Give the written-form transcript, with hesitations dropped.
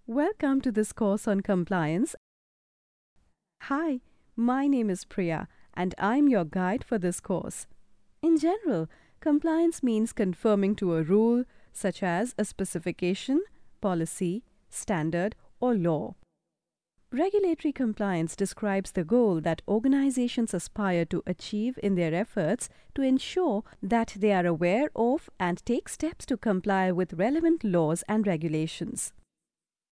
Welcome to this course on compliance. Hi, my name is Priya and I'm your guide for this course. In general, compliance means conforming to a rule such as a specification, policy, standard, or law. Regulatory compliance describes the goal that organizations aspire to achieve in their efforts to ensure that they are aware of and take steps to comply with relevant laws and regulations.